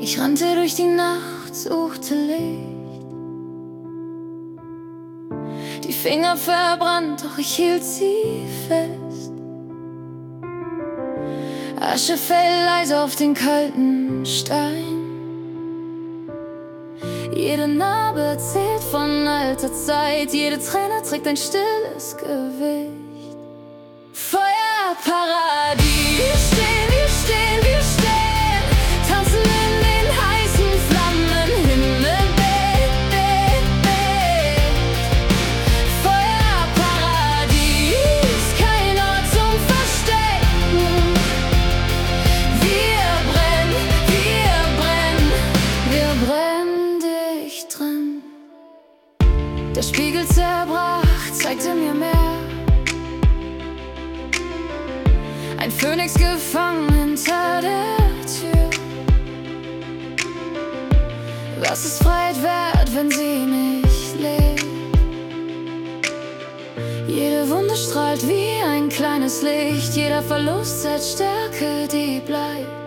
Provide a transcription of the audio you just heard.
Ich rannte durch die Nacht, suchte Licht. Die Finger verbrannt, doch ich hielt sie fest. Asche fällt leise auf den kalten Stein. Jede Narbe erzählt von alter Zeit. Jede Träne trägt ein stilles Gewicht. Feuerparadies, wir stehen, tanzen in den heißen Flammen, Himmelbild. Feuerparadies, kein Ort zum Verstecken. Wir brennen dicht drin. Der Spiegel zerbrach, zeigte mir mehr. Ein Phönix gefangen hinter der Tür. Was ist Freiheit wert, wenn sie nicht lebt? Jede Wunde strahlt wie ein kleines Licht. Jeder Verlust setzt Stärke, die bleibt.